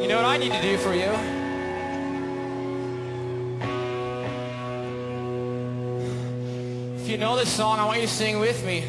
You know what I need to do for you? If you know this song, I want you to sing with me.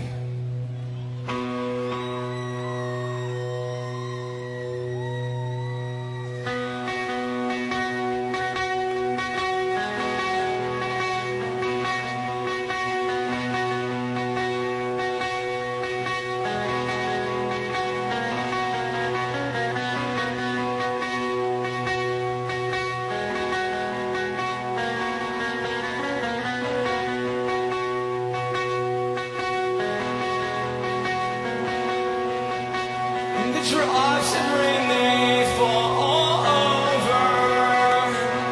The drops of rain, they fall all over.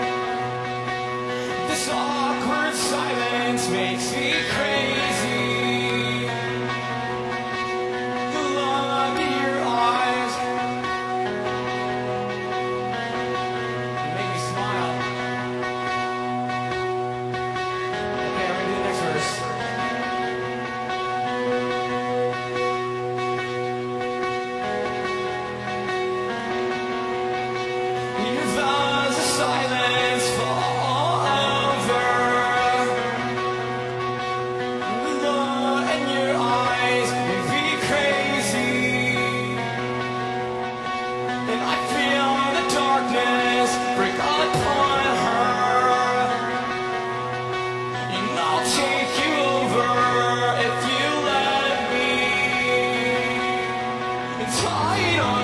This awkward silence makes me crazy. The look in your eyes make me smile. Okay, I'm gonna do the next verse. Silence fall over. The look in your eyes make me crazy, and I feel the darkness break upon her. And I'll take you over if you let me. It's tight on